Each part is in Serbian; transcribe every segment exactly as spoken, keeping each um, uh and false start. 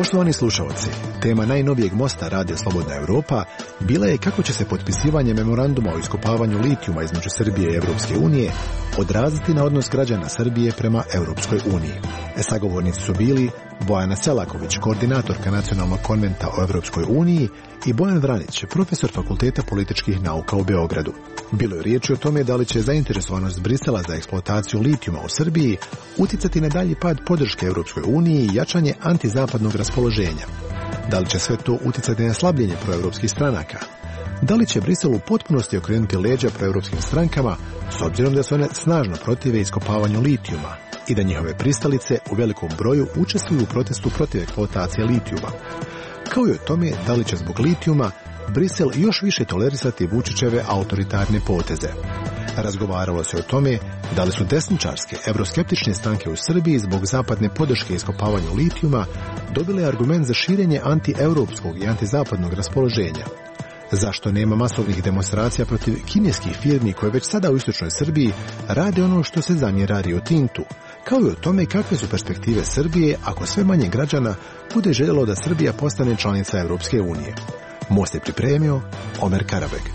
Poštovani slušalci, tema najnovijeg mosta Radija Slobodna Europa bila je kako će se potpisivanje memoranduma o iskopavanju litijuma između Srbije i Europske unije odraziti na odnos građana Srbije prema Europskoj uniji. E sagovornici su bili Bojana Selaković, koordinatorka Nacionalnog konventa o Europskoj uniji, i Bojan Vranić, profesor Fakulteta političkih nauka u Beogradu. Bilo je riječi o tome da li će zainteresovanost Brisela za eksploataciju litijuma u Srbiji uticati na dalji pad podrške Europskoj uniji i jačanje antizapadnog raspoloženja. Da li će sve to uticati na slabljenje proevropskih stranaka? Da li će Brisel u potpunosti okrenuti leđa proevropskim strankama, s obzirom da se one snažno protive iskopavanju litijuma i da njihove pristalice u velikom broju učestvuju u protestu protiv eksploatacije litijuma? Kao i o tome da li će zbog litijuma Brisel još više tolerisati Vučićeve autoritarne poteze. Razgovaralo se o tome da li su desničarske, evroskeptične stranke u Srbiji zbog zapadne podrške iskopavanju litijuma dobile argument za širenje antieuropskog i antizapadnog raspoloženja. Zašto nema masovnih demonstracija protiv kineskih firmi koje već sada u istočnoj Srbiji rade ono što se zamjera Rio Tintu, kao i o tome kakve su perspektive Srbije ako sve manje građana bude željelo da Srbija postane članica Europske unije. Most je pripremio Omer Karabeg.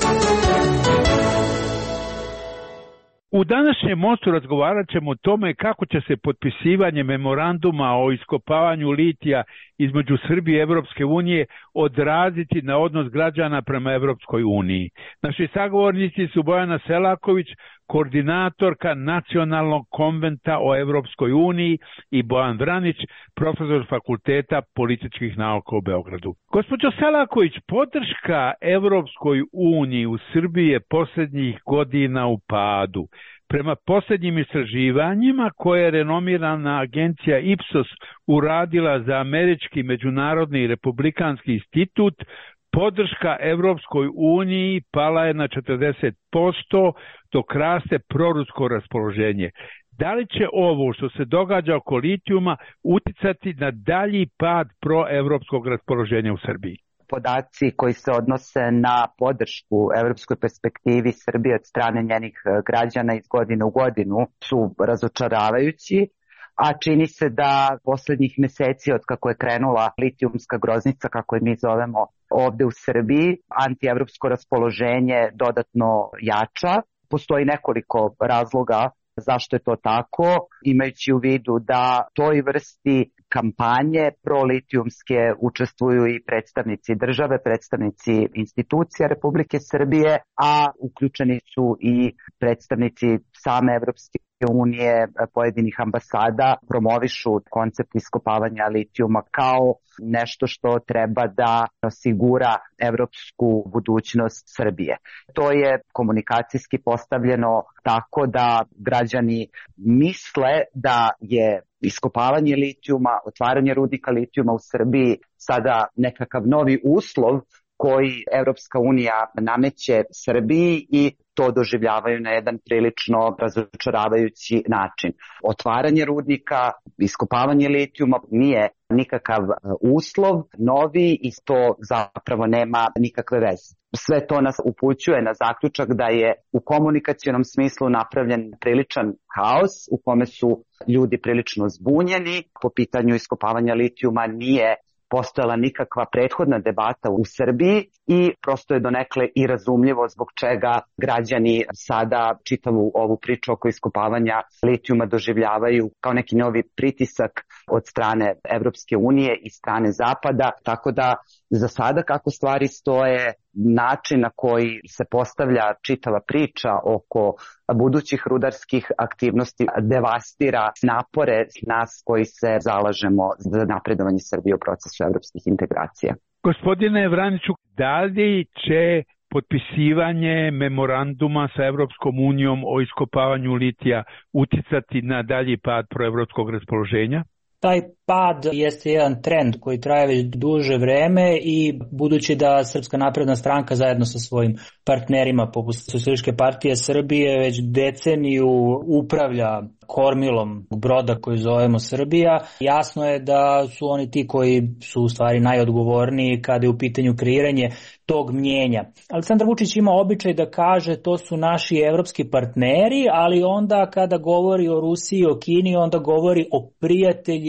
U današnjem mostu razgovarat ćemo o tome kako će se potpisivanje memoranduma o iskopavanju litija između Srbije i Europske unije odraziti na odnos građana prema Europskoj uniji. Naši sagovornici su Bojana Selaković, koordinatorka Nacionalnog konventa o Europskoj uniji, i Bojan Vranić, profesor Fakulteta političkih nauka u Beogradu. Gospođo Selaković, podrška Europskoj uniji u Srbiji je posljednjih godina u padu. Prema posljednjim istraživanjima koje je renomirana agencija Ipsos uradila za Američki međunarodni republikanski institut, podrška Europskoj uniji pala je na četrdeset posto, dok raste prorusko raspoloženje. Da li će ovo što se događa oko litijuma uticati na dalji pad proevropskog raspoloženja u Srbiji? Podaci koji se odnose na podršku evropskoj perspektivi Srbije od strane njenih građana iz godine u godinu su razočaravajući, a čini se da posljednjih meseci od kako je krenula litijumska groznica, kako je mi zovemo ovde u Srbiji, antievropsko raspoloženje dodatno jača. Postoji nekoliko razloga zašto je to tako, imajući u vidu da toj vrsti kampanje prolitijumske učestvuju i predstavnici države, predstavnici institucija Republike Srbije, a uključeni su i predstavnici same Evropske unije, pojedinih ambasada, promovišu koncept iskopavanja litijuma kao nešto što treba da osigura evropsku budućnost Srbije. To je komunikacijski postavljeno tako da građani misle da je iskopavanje litijuma, otvaranje rudnika litijuma u Srbiji sada nekakav novi uslov koji Evropska unija nameće Srbiji i to doživljavaju na jedan prilično razočaravajući način. Otvaranje rudnika, iskopavanje litijuma nije nikakav uslov novi i to zapravo nema nikakve veze. Sve to nas upućuje na zaključak da je u komunikacionom smislu napravljen priličan haos u kome su ljudi prilično zbunjeni. Po pitanju iskopavanja litijuma nije postojala nikakva prethodna debata u Srbiji i prosto je donekle i razumljivo zbog čega građani sada čitavu ovu priču oko iskopavanja litijuma doživljavaju kao neki novi pritisak od strane Evropske unije i strane Zapada, tako da za sada kako stvari stoje, način na koji se postavlja čitava priča oko budućih rudarskih aktivnosti devastira napore nas koji se zalažemo za napredovanje Srbije u procesu evropskih integracija. Gospodine Vraniću, da li će potpisivanje memoranduma sa Evropskom unijom o iskopavanju litija uticati na dalji pad proevropskog raspoloženja? Taj pad jeste jedan trend koji traje već duže vreme i budući da Srpska napredna stranka zajedno sa svojim partnerima poput Socijalističke partije Srbije već deceniju upravlja kormilom broda koji zovemo Srbija, jasno je da su oni ti koji su u stvari najodgovorniji kada je u pitanju kreiranje tog mnjenja. Aleksandar Vučić ima običaj da kaže to su naši evropski partneri, ali onda kada govori o Rusiji i o Kini, onda govori o prijateljima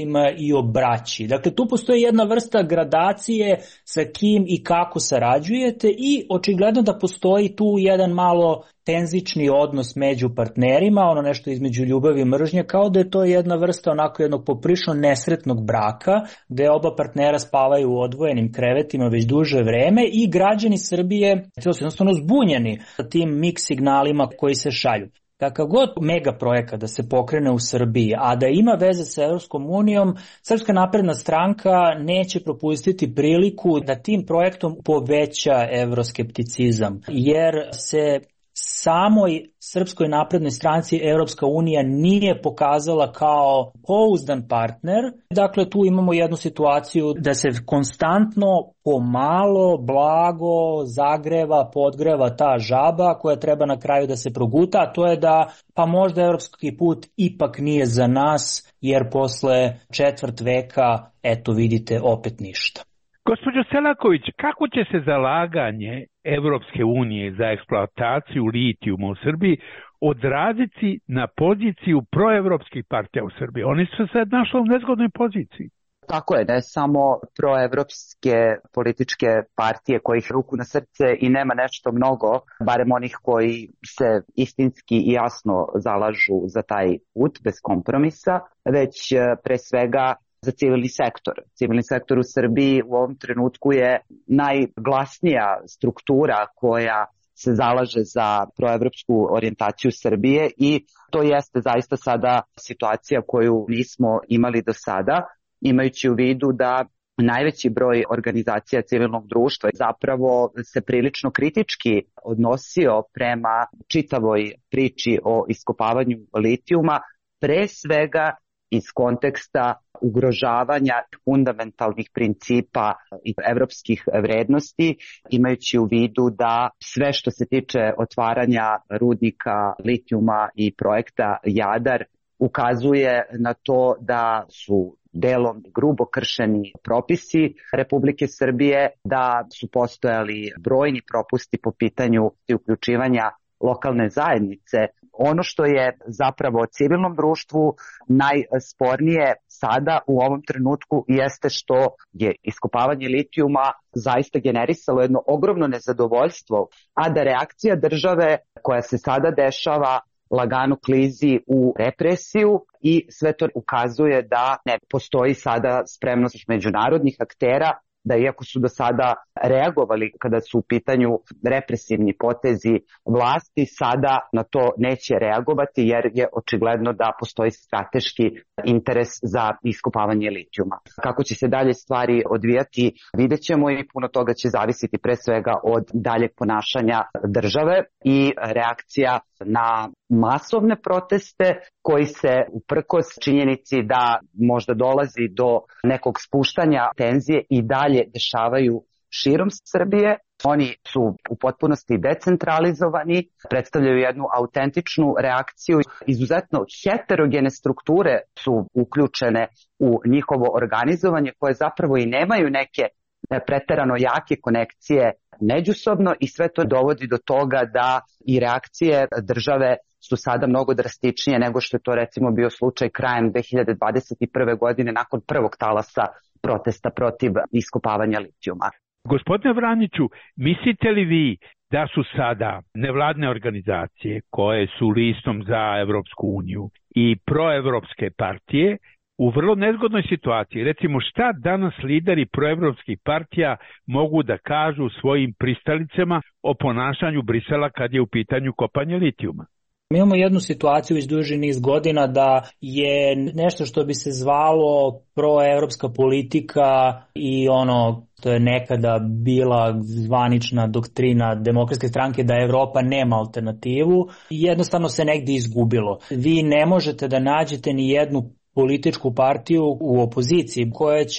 prijateljima i o braći. Dakle, tu postoji jedna vrsta gradacije sa kim i kako sarađujete i očigledno da postoji tu jedan malo tenzični odnos među partnerima, ono nešto između ljubavi i mržnje, kao da je to jedna vrsta onako jednog poprilično nesretnog braka, gde oba partnera spavaju u odvojenim krevetima već duže vreme i građani Srbije su jednostavno zbunjeni sa tim mix signalima koji se šalju. Kakav god mega projekat da se pokrene u Srbiji, a da ima veze sa Evropskom unijom, Srpska napredna stranka neće propustiti priliku da tim projektom poveća evroskepticizam, jer se samoj Srpskoj naprednoj stranci Evropska unija nije pokazala kao pouzdan partner. Dakle, tu imamo jednu situaciju da se konstantno, pomalo, blago zagreva, podgreva ta žaba koja treba na kraju da se proguta, a to je da pa možda evropski put ipak nije za nas, jer posle četvrt veka, eto vidite, opet ništa. Gospođo Selaković, kako će se zalaganje Evropske unije za eksploataciju litijuma u Srbiji odraziti na poziciju proevropskih partija u Srbiji? Oni su se sad našli u nezgodnoj poziciji. Tako je, ne samo proevropske političke partije kojih ruku na srce i nema nešto mnogo, barem onih koji se istinski i jasno zalažu za taj put bez kompromisa, već pre svega za civilni sektor. Civilni sektor u Srbiji u ovom trenutku je najglasnija struktura koja se zalaže za proevropsku orijentaciju Srbije i to jeste zaista sada situacija koju nismo imali do sada, imajući u vidu da najveći broj organizacija civilnog društva zapravo se prilično kritički odnosio prema čitavoj priči o iskopavanju litijuma, pre svega iz konteksta ugrožavanja fundamentalnih principa i evropskih vrednosti, imajući u vidu da sve što se tiče otvaranja rudnika litijuma i projekta Jadar ukazuje na to da su delom grubo kršeni propisi Republike Srbije, da su postojali brojni propusti po pitanju uključivanja lokalne zajednice. Ono što je zapravo civilnom društvu najspornije sada u ovom trenutku jeste što je iskopavanje litijuma zaista generisalo jedno ogromno nezadovoljstvo, a da reakcija države koja se sada dešava lagano klizi u represiju i sve to ukazuje da ne postoji sada spremnost međunarodnih aktera da iako su do sada reagovali kada su u pitanju represivni potezi vlasti, sada na to neće reagovati jer je očigledno da postoji strateški interes za iskopavanje litijuma. Kako će se dalje stvari odvijati, vidjet ćemo i puno toga će zavisiti pre svega od daljeg ponašanja države i reakcija na masovne proteste koji se uprkos činjenici da možda dolazi do nekog spuštanja tenzije i dalje dešavaju širom Srbije. Oni su u potpunosti decentralizovani, predstavljaju jednu autentičnu reakciju. Izuzetno heterogene strukture su uključene u njihovo organizovanje koje zapravo i nemaju neke preterano jake konekcije međusobno i sve to dovodi do toga da i reakcije države su sada mnogo drastičnije nego što je to recimo bio slučaj krajem dve hiljade dvadeset prve. godine nakon prvog talasa protesta protiv iskopavanja litijuma. Gospodine Vraniću, mislite li vi da su sada nevladne organizacije koje su listom za Evropsku uniju i proevropske partije u vrlo nezgodnoj situaciji? Recimo, šta danas lideri proevropskih partija mogu da kažu svojim pristalicama o ponašanju Brisela kad je u pitanju kopanje litijuma? Mi imamo jednu situaciju već duži niz godina da je nešto što bi se zvalo proevropska politika i ono to je nekada bila zvanična doktrina Demokratske stranke da Evropa nema alternativu, jednostavno se negdje izgubilo. Vi ne možete da nađete ni jednu političku partiju u opoziciji koja će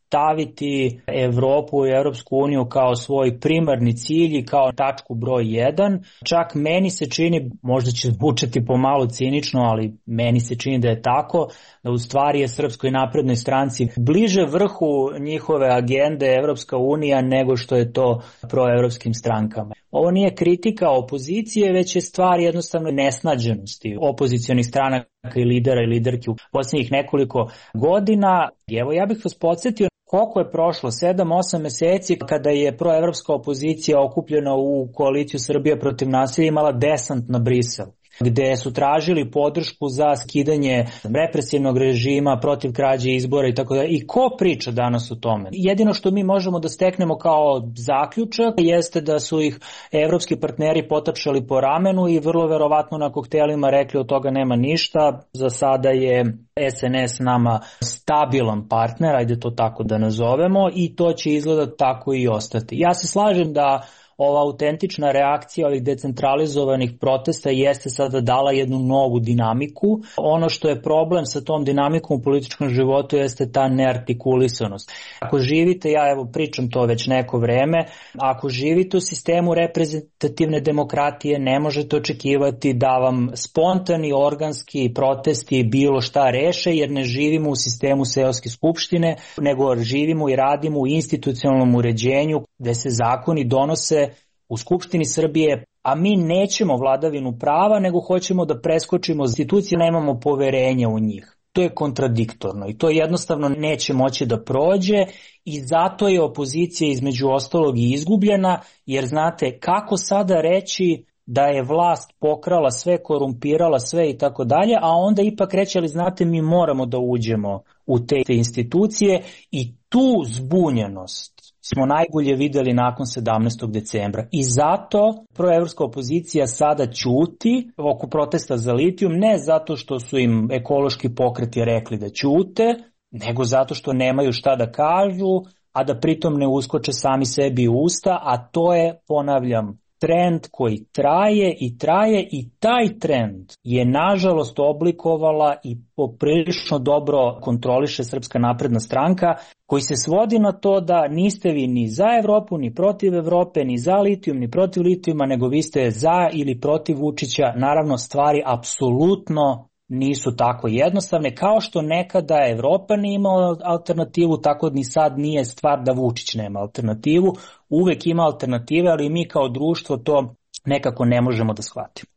staviti Evropu i Evropsku uniju kao svoj primarni cilj i kao tačku broj jedan. Čak meni se čini, možda će zvučati pomalo cinično, ali meni se čini da je tako, da u stvari je Srpskoj naprednoj stranci bliže vrhu njihove agende Evropska unija nego što je to proevropskim strankama. Ovo nije kritika opozicije, već je stvar jednostavno nesnađenosti opozicionih stranaka i lidera i liderki u posljednjih nekoliko godina. Evo, ja bih vas podsjetio koliko je prošlo, sedam osam meseci kada je proevropska opozicija okupljena u koaliciju Srbije protiv nasilja imala desant na Brisel, gde su tražili podršku za skidanje represivnog režima protiv krađe izbora i tako da. I ko priča danas o tome? Jedino što mi možemo da steknemo kao zaključak jeste da su ih evropski partneri potapšali po ramenu i vrlo verovatno na koktelima rekli od toga nema ništa. Za sada je S N S nama stabilan partner, ajde to tako da nazovemo, i to će izgledati tako i ostati. Ja se slažem da ova autentična reakcija ovih decentralizovanih protesta jeste sada dala jednu novu dinamiku. Ono što je problem sa tom dinamikom u političkom životu jeste ta neartikulisanost. Ako živite, ja evo pričam to već neko vreme, ako živite u sistemu reprezentativne demokratije, ne možete očekivati da vam spontani organski protesti bilo šta reše, jer ne živimo u sistemu seoske skupštine, nego živimo i radimo u institucionalnom uređenju gde se zakoni donose u Skupštini Srbije, a mi nećemo vladavinu prava, nego hoćemo da preskočimo institucije, nemamo poverenja u njih. To je kontradiktorno i to jednostavno neće moći da prođe i zato je opozicija između ostalog i izgubljena, jer znate kako sada reći da je vlast pokrala sve, korumpirala sve i tako dalje, a onda ipak reći, ali znate, mi moramo da uđemo u te institucije i tu zbunjenost smo najbolje videli nakon sedamnaestog decembra. I zato proevropska opozicija sada ćuti oko protesta za litijum, ne zato što su im ekološki pokreti rekli da ćute, nego zato što nemaju šta da kažu, a da pritom ne uskoče sami sebi u usta, a to je, ponavljam, trend koji traje i traje i taj trend je nažalost oblikovala i poprilično dobro kontroliše Srpska napredna stranka, koji se svodi na to da niste vi ni za Evropu, ni protiv Evrope, ni za litijum, ni protiv litijuma, nego vi ste za ili protiv Vučića. Naravno, stvari apsolutno nisu tako jednostavne, kao što nekada Evropa nije imala alternativu, tako ni sad nije stvar da Vučić nema alternativu. Uvek ima alternative, ali mi kao društvo to nekako ne možemo da shvatimo.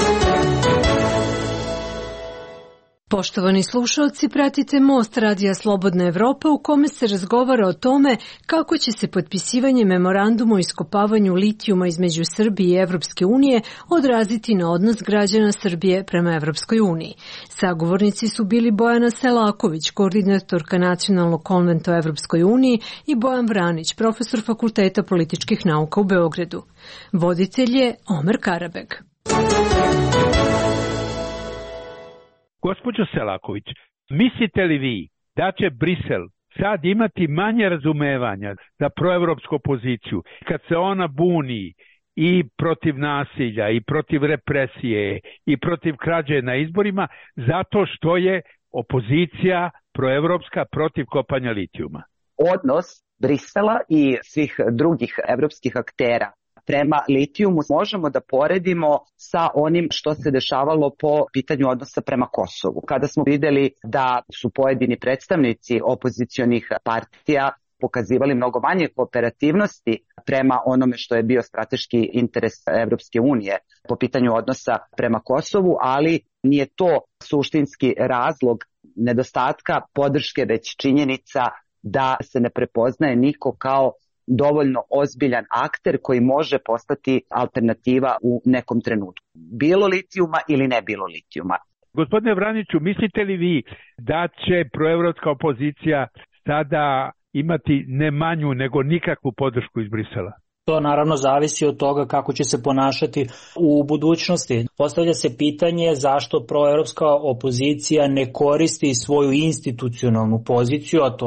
Poštovani slušalci, pratite Most Radija Slobodna Evropa u kome se razgovara o tome kako će se potpisivanje memoranduma o iskopavanju litijuma između Srbije i Evropske unije odraziti na odnos građana Srbije prema Evropskoj uniji. Sagovornici su bili Bojana Selaković, koordinatorka Nacionalnog konventa o Evropskoj uniji, i Bojan Vranić, profesor Fakulteta političkih nauka u Beogradu. Voditelj je Omer Karabeg. Gospođo Selaković, mislite li vi da će Brisel sad imati manje razumevanja za proevropsku opoziciju kad se ona buni i protiv nasilja i protiv represije i protiv krađe na izborima zato što je opozicija proevropska protiv kopanja litijuma? Odnos Brisela i svih drugih evropskih aktera prema litijumu možemo da poredimo sa onim što se dešavalo po pitanju odnosa prema Kosovu. Kada smo videli da su pojedini predstavnici opozicionih partija pokazivali mnogo manje kooperativnosti prema onome što je bio strateški interes Evropske unije po pitanju odnosa prema Kosovu, ali nije to suštinski razlog nedostatka podrške, već činjenica da se ne prepoznaje niko kao dovoljno ozbiljan akter koji može postati alternativa u nekom trenutku. Bilo litijuma ili ne bilo litijuma. Gospodine Vraniću, mislite li vi da će proevropska opozicija sada imati ne manju nego nikakvu podršku iz Brisela? To naravno zavisi od toga kako će se ponašati u budućnosti. Postavlja se pitanje zašto proevropska opozicija ne koristi svoju institucionalnu poziciju, a to je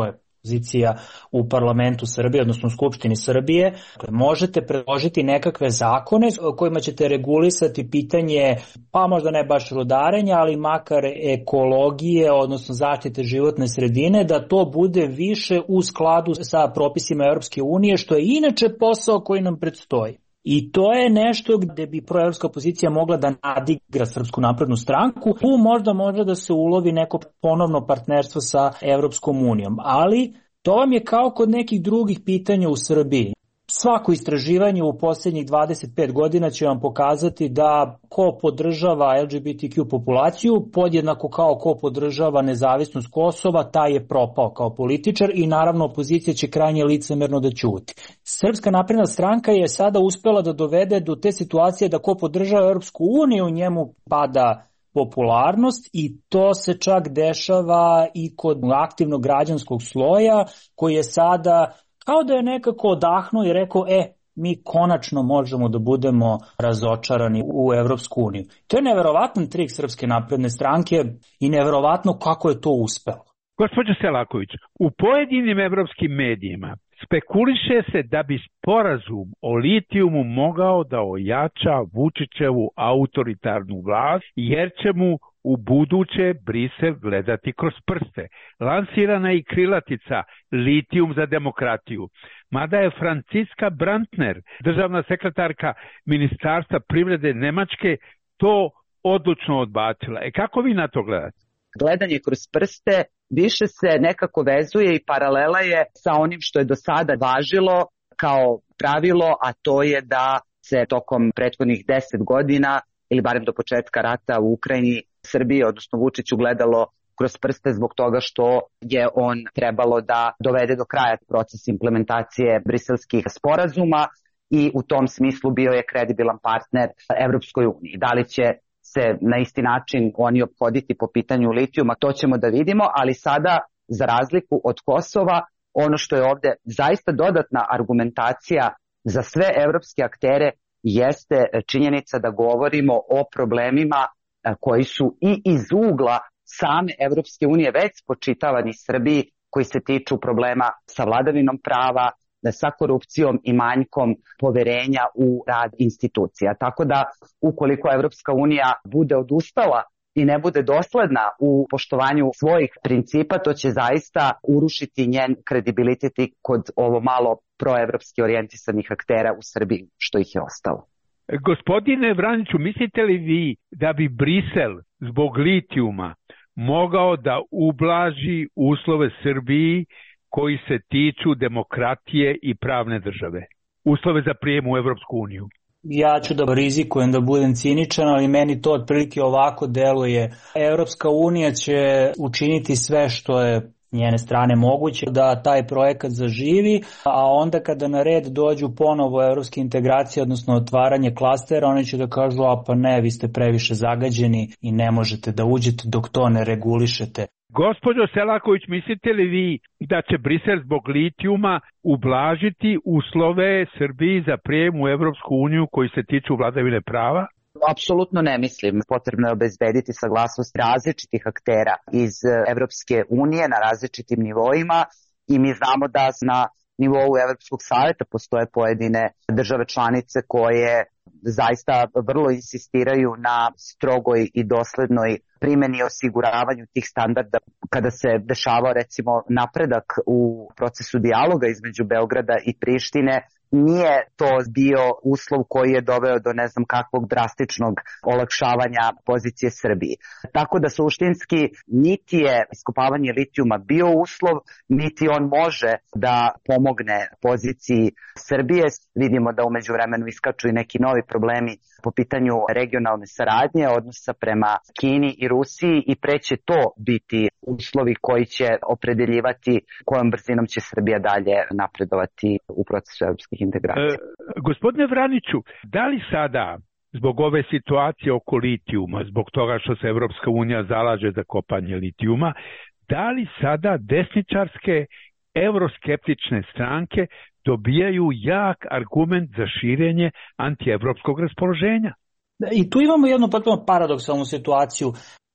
pozicija u parlamentu Srbije, odnosno u Skupštini Srbije. Možete predložiti nekakve zakone kojima ćete regulisati pitanje, pa možda ne baš rudarenja, ali makar ekologije, odnosno zaštite životne sredine, da to bude više u skladu sa propisima Europske unije, što je inače posao koji nam predstoji. I to je nešto gde bi proevropska opozicija mogla da nadigra Srpsku naprednu stranku. Tu možda može da se ulovi neko ponovno partnerstvo sa Evropskom unijom. Ali to vam je kao kod nekih drugih pitanja u Srbiji. Svako istraživanje u posljednjih dvadeset pet godina će vam pokazati da ko podržava L G B T Q populaciju, podjednako kao ko podržava nezavisnost Kosova, taj je propao kao političar i naravno opozicija će krajnje licemerno da ćuti. Srpska napredna stranka je sada uspela da dovede do te situacije da ko podržava Europsku uniju, njemu pada popularnost i to se čak dešava i kod aktivnog građanskog sloja koji je sada kao da je nekako odahnuo i rekao, e, mi konačno možemo da budemo razočarani u Evropsku uniju. To je neverovatan trik Srpske napredne stranke i neverovatno kako je to uspelo. Gospođo Selaković, u pojedinim evropskim medijima spekuliše se da bi sporazum o litijumu mogao da ojača Vučićevu autoritarnu vlast, jer će mu u buduće Brisel gledati kroz prste. Lansirana je i krilatica litijum za demokratiju. Mada je Franciska Brantner, državna sekretarka Ministarstva privrede Nemačke, to odlučno odbacila. E kako vi na to gledate? Gledanje kroz prste više se nekako vezuje i paralela je sa onim što je do sada važilo kao pravilo, a to je da se tokom prethodnih deset godina ili barem do početka rata u Ukrajini Srbije, odnosno Vučiću, gledalo kroz prste zbog toga što je on trebalo da dovede do kraja proces implementacije briselskih sporazuma i u tom smislu bio je kredibilan partner Evropskoj uniji. Da li će se na isti način oni ophoditi po pitanju litijuma, to ćemo da vidimo, ali sada, za razliku od Kosova, ono što je ovde zaista dodatna argumentacija za sve evropske aktere jeste činjenica da govorimo o problemima koji su i iz ugla same Evropske unije već spočitavani Srbiji, koji se tiču problema sa vladavinom prava, sa korupcijom i manjkom poverenja u rad institucija. Tako da, ukoliko Evropska unija bude odustala i ne bude dosledna u poštovanju svojih principa, to će zaista urušiti njen kredibilitet kod ovo malo proevropski orijentisanih aktera u Srbiji, što ih je ostalo. Gospodine Vraniću, mislite li vi da bi Brisel zbog litijuma mogao da ublaži uslove Srbiji koji se tiču demokratije i pravne države? Uslove za prijem u Evropsku uniju. Ja ću da rizikujem da budem ciničan, ali meni to otprilike ovako deluje. Evropska unija će učiniti sve što je njene strane moguće da taj projekat zaživi, a onda kada na red dođu ponovo evropske integracije, odnosno otvaranje klastera, oni će da kažu, a pa ne, vi ste previše zagađeni i ne možete da uđete dok to ne regulišete. Gospođo Selaković, mislite li vi da će Brisel zbog litijuma ublažiti uslove Srbiji za prijem u Evropsku uniju koji se tiču vladavine prava? Apsolutno ne mislim. Potrebno je obezbediti saglasnost različitih aktera iz Evropske unije na različitim nivoima i mi znamo da na nivou Evropskog savjeta postoje pojedine države članice koje zaista vrlo insistiraju na strogoj i doslednoj primjeni i osiguravanju tih standarda. Kada se dešavao recimo napredak u procesu dijaloga između Beograda i Prištine, nije to bio uslov koji je doveo do ne znam kakvog drastičnog olakšavanja pozicije Srbiji. Tako da suštinski niti je iskopavanje litijuma bio uslov, niti on može da pomogne poziciji Srbije. Vidimo da umeđu vremenu iskaču i neki novi problemi po pitanju regionalne saradnje, odnosa prema Kini i Rusiji i preće to biti uslovi koji će opredeljivati kojom brzinom će Srbija dalje napredovati u procesu evropskih integracija. E, gospodine Vraniću, da li sada zbog ove situacije oko litijuma, zbog toga što se Evropska unija zalaže za kopanje litijuma, da li sada desničarske euroskeptične stranke dobijaju jak argument za širenje antievropskog raspoloženja? I tu imamo jednu potpuno paradoksalnu situaciju.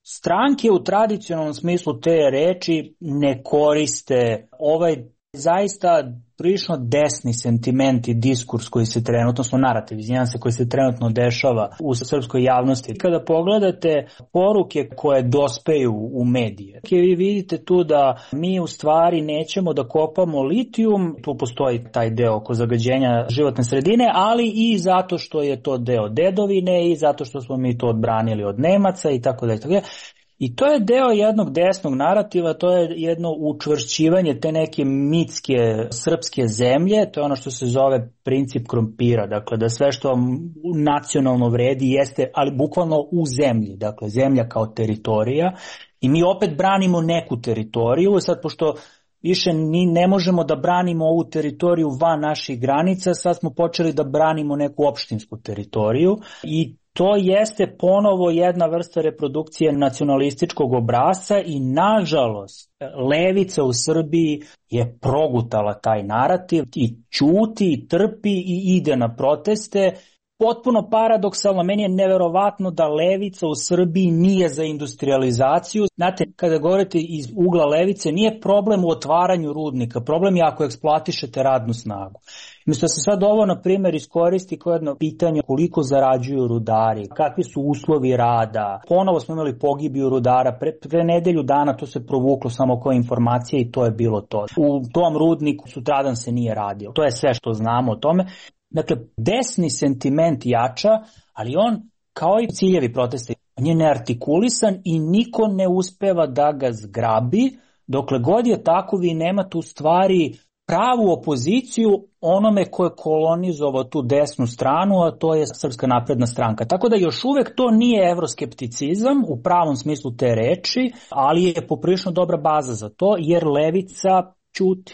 Stranke u tradicionalnom smislu te reči ne koriste ovaj zaista prilično desni sentiment i diskurs koji se trenutno, odnosno narativ, izvinjam se, koji se trenutno dešava u srpskoj javnosti. Kada pogledate poruke koje dospeju u medije, vi vidite tu da mi u stvari nećemo da kopamo litijum, tu postoji taj deo oko zagađenja životne sredine, ali i zato što je to deo dedovine i zato što smo mi to odbranili od Nemaca i tako dalje. I to je deo jednog desnog narativa, to je jedno učvršćivanje te neke mitske srpske zemlje, to je ono što se zove princip krompira, dakle da sve što nacionalno vredi jeste, ali bukvalno u zemlji, dakle zemlja kao teritorija i mi opet branimo neku teritoriju, sad pošto više ni ne možemo da branimo ovu teritoriju van naših granica, sad smo počeli da branimo neku opštinsku teritoriju i to jeste ponovo jedna vrsta reprodukcije nacionalističkog obrasca i nažalost levica u Srbiji je progutala taj narativ i ćuti, i trpi i ide na proteste. Potpuno paradoksalno, meni je neverovatno da levica u Srbiji nije za industrializaciju. Znate, kada govorite iz ugla levice, nije problem u otvaranju rudnika, problem je ako eksploatišete radnu snagu. Mislim da se sad ovo, na primjer, iskoristi kao jedno pitanje koliko zarađuju rudari, kakvi su uslovi rada. Ponovo smo imali pogibiju rudara, pre, pre nedelju dana to se provuklo samo kao informacija i to je bilo to. U tom rudniku sutradan se nije radio. To je sve što znamo o tome. Dakle, desni sentiment jača, ali on, kao i ciljevi protesta, on je neartikulisan i niko ne uspeva da ga zgrabi. Dokle god je tako, vi nemate u stvari pravu opoziciju onome ko je kolonizovao tu desnu stranu, a to je Srpska napredna stranka. Tako da još uvek to nije evroskepticizam u pravom smislu te reči, ali je poprilično dobra baza za to, jer levica ćuti.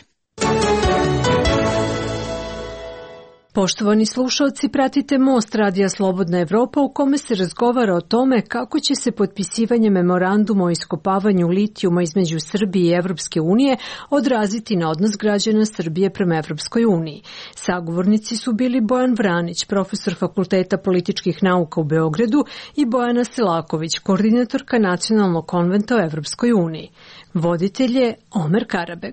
Poštovani slušalci, pratite Most Radija Slobodna Evropa u kome se razgovara o tome kako će se potpisivanje memoranduma o iskopavanju litijuma između Srbije i Evropske unije odraziti na odnos građana Srbije prema Evropskoj uniji. Sagovornici su bili Bojan Vranić, profesor Fakulteta političkih nauka u Beogradu, i Bojana Selaković, koordinatorka Nacionalnog konventa o Evropskoj uniji. Voditelj je Omer Karabeg.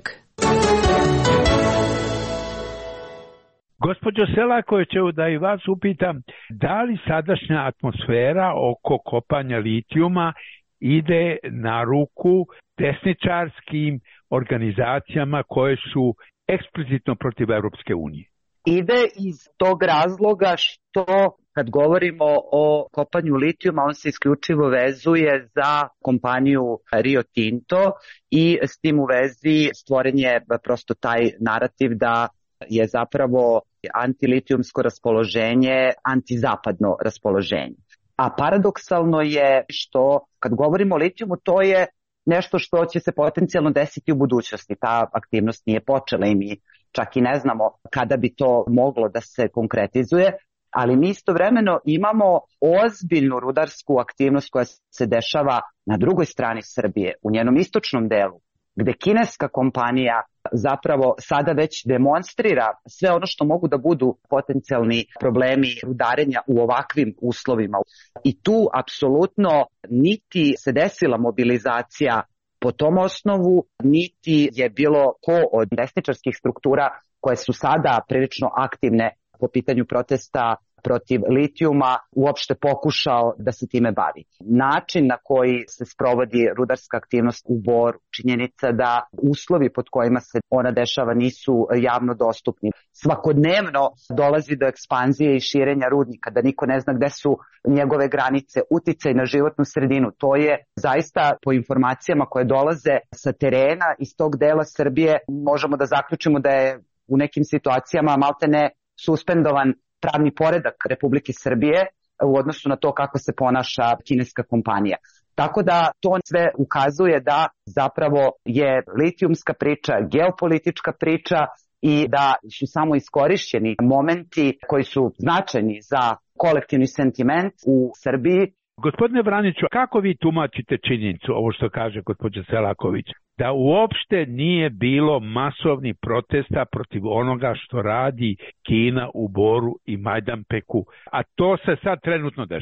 Gospođo Selakovićevu, da i vas upitam, da li sadašnja atmosfera oko kopanja litijuma ide na ruku desničarskim organizacijama koje su eksplicitno protiv Evropske unije? Ide iz tog razloga što kad govorimo o kopanju litijuma, on se isključivo vezuje za kompaniju Rio Tinto i s tim u vezi stvoren je prosto taj narativ da je zapravo antilitijumsko raspoloženje antizapadno raspoloženje. A paradoksalno je što kad govorimo o litijumu, to je nešto što će se potencijalno desiti u budućnosti. Ta aktivnost nije počela i mi čak i ne znamo kada bi to moglo da se konkretizuje, ali mi istovremeno imamo ozbiljnu rudarsku aktivnost koja se dešava na drugoj strani Srbije, u njenom istočnom delu, gde kineska kompanija zapravo sada već demonstrira sve ono što mogu da budu potencijalni problemi rudarenja u ovakvim uslovima. I tu apsolutno niti se desila mobilizacija po tom osnovu, niti je bilo ko od desničarskih struktura koje su sada prilično aktivne po pitanju protesta protiv litijuma uopšte pokušao da se time bavi. Način na koji se sprovodi rudarska aktivnost u Boru, činjenica da uslovi pod kojima se ona dešava nisu javno dostupni. Svakodnevno dolazi do ekspanzije i širenja rudnika, da niko ne zna gde su njegove granice, uticaj na životnu sredinu. To je zaista po informacijama koje dolaze sa terena iz tog dela Srbije, možemo da zaključimo da je u nekim situacijama maltene suspendovan pravni poredak Republike Srbije u odnosu na to kako se ponaša kineska kompanija. Tako da to sve ukazuje da zapravo je litijumska priča, geopolitička priča i da su samo iskorišćeni momenti koji su značajni za kolektivni sentiment u Srbiji. Gospodine Vraniću, kako vi tumačite činjenicu, ovo što kaže gospođa Selaković, da uopšte nije bilo masovnih protesta protiv onoga što radi Kina u Boru i Majdanpeku, a to se sad trenutno dešava?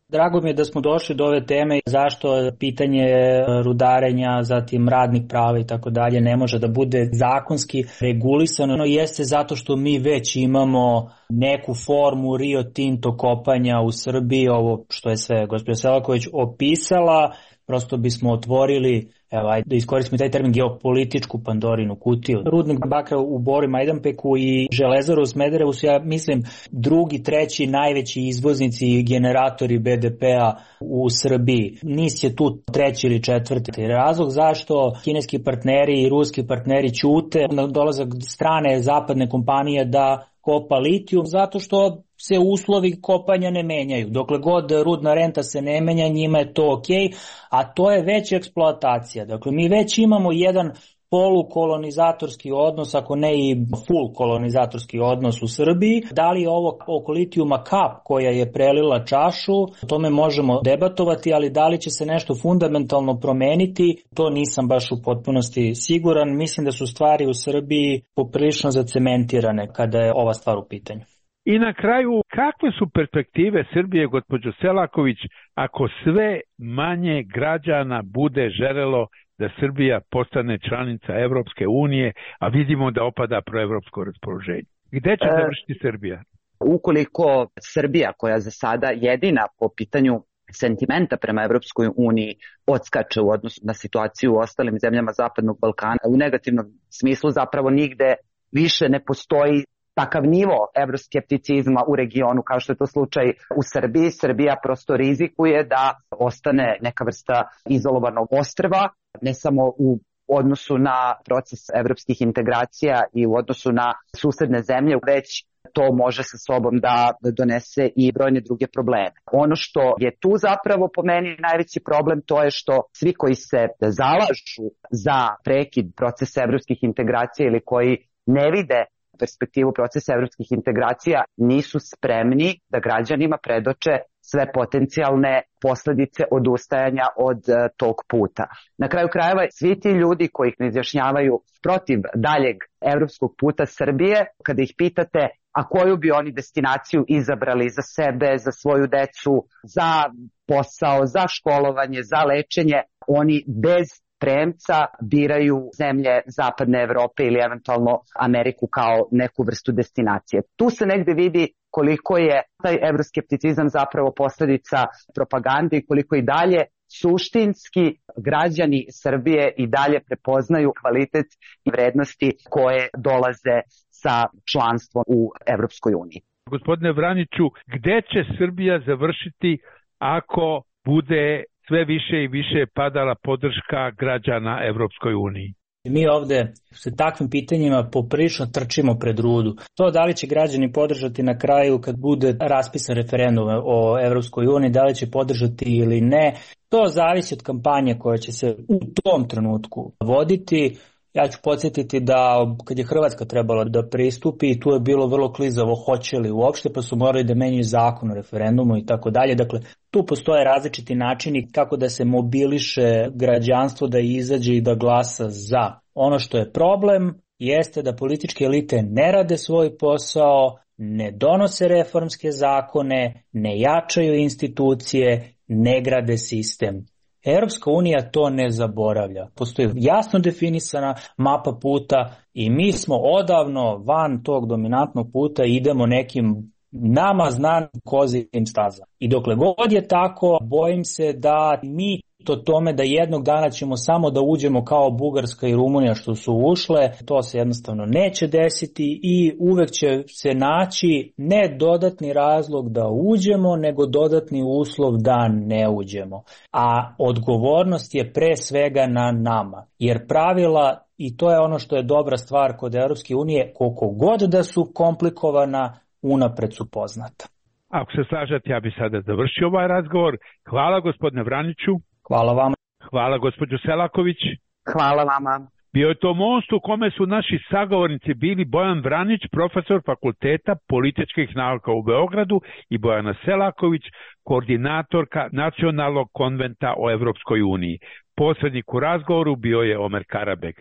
Drago mi je da smo došli do ove teme, zašto pitanje rudarenja, zatim radnih prava i tako dalje ne može da bude zakonski regulisano, no jeste zato što mi već imamo neku formu Rio Tinto kopanja u Srbiji, ovo što je sve gospođa Selaković opisala, prosto bismo otvorili, evo, ajde, da iskoristimo taj termin, geopolitičku Pandorinu kutiju. Rudnik bakra u Boru i Majdanpeku i železaru u Smederevu su, ja mislim, drugi, treći najveći izvoznici i generatori be de pea u Srbiji. NIS je tu treći ili četvrti. Razlog zašto kineski partneri i ruski partneri ćute na dolazak strane zapadne kompanije da kopa litijum, zato što se uslovi kopanja ne menjaju. Dokle god rudna renta se ne menja, njima je to ok, a to je već eksploatacija. Dakle, mi već imamo jedan polukolonizatorski odnos, ako ne i full kolonizatorski odnos u Srbiji. Da li je ovo oko litijuma kap koja je prelila čašu, o tome možemo debatovati, ali da li će se nešto fundamentalno promeniti, to nisam baš u potpunosti siguran. Mislim da su stvari u Srbiji poprilično zacementirane kada je ova stvar u pitanju. I na kraju, kakve su perspektive Srbije, gospođo Selaković, ako sve manje građana bude želelo da Srbija postane članica Evropske unije, a vidimo da opada proevropsko raspoloženje? Gde će završiti e, Srbija? Ukoliko Srbija, koja za sada jedina po pitanju sentimenta prema Evropskoj uniji odskače u odnosu na situaciju u ostalim zemljama Zapadnog Balkana, u negativnom smislu zapravo nigde više ne postoji takav nivo evroskepticizma u regionu kao što je to slučaj u Srbiji. Srbija prosto rizikuje da ostane neka vrsta izolovanog ostrva, ne samo u odnosu na proces evropskih integracija i u odnosu na susedne zemlje, već to može sa sobom da donese i brojne druge probleme. Ono što je tu zapravo po meni najveći problem, to je što svi koji se zalažu za prekid procesa evropskih integracija ili koji ne vide perspektivu procesa evropskih integracija nisu spremni da građanima predoče sve potencijalne posledice odustajanja od uh, tog puta. Na kraju krajeva, svi ti ljudi koji ih ne izjašnjavaju protiv daljeg evropskog puta Srbije, kada ih pitate a koju bi oni destinaciju izabrali za sebe, za svoju decu, za posao, za školovanje, za lečenje, oni bez premca biraju zemlje Zapadne Evrope ili eventualno Ameriku kao neku vrstu destinacije. Tu se negde vidi koliko je taj evroskepticizam zapravo posljedica propagande i koliko i dalje suštinski građani Srbije i dalje prepoznaju kvalitet i vrednosti koje dolaze sa članstvom u Evropskoj uniji. Gospodine Vraniću, gde će Srbija završiti ako bude sve više i više padala podrška građana Evropskoj uniji? Mi ovde sa takvim pitanjima poprilično trčimo pred rudu. To da li će građani podržati na kraju kad bude raspisan referendum o Evropskoj uniji, da li će podržati ili ne, to zavisi od kampanje koja će se u tom trenutku voditi. Ja ću podsjetiti da kad je Hrvatska trebala da pristupi, tu je bilo vrlo klizavo hoće li uopšte, pa su morali da menjaju zakon o referendumu i tako dalje. Dakle, tu postoje različiti načini kako da se mobiliše građanstvo da izađe i da glasa za. Ono što je problem jeste da političke elite ne rade svoj posao, ne donose reformske zakone, ne jačaju institucije, ne grade sistem. Europska unija to ne zaboravlja. Postoji jasno definisana mapa puta i mi smo odavno van tog dominantnog puta i idemo nekim nama znanim kozijim stazama. I dokle god je tako, bojim se da mi to tome da jednog dana ćemo samo da uđemo kao Bugarska i Rumunija što su ušle, to se jednostavno neće desiti i uvek će se naći ne dodatni razlog da uđemo, nego dodatni uslov da ne uđemo. A odgovornost je pre svega na nama, jer pravila, i to je ono što je dobra stvar kod Europske unije, koliko god da su komplikovana, unapred su poznata. Ako se slažete, ja bih sada završio ovaj razgovor. Hvala gospodine Vraniću. Hvala vama. Hvala gospođo Selaković. Hvala vama. Bio je to most u kome su naši sagovornici bili Bojan Vranić, profesor Fakulteta političkih nauka u Beogradu, i Bojana Selaković, koordinatorka Nacionalnog konventa o Evropskoj uniji. Posrednik u razgovoru bio je Omer Karabek.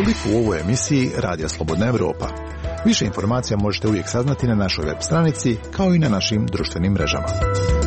Toliko u ovoj emisiji Radija Slobodna Evropa. Više informacija možete uvijek saznati na našoj web stranici kao i na našim društvenim mrežama.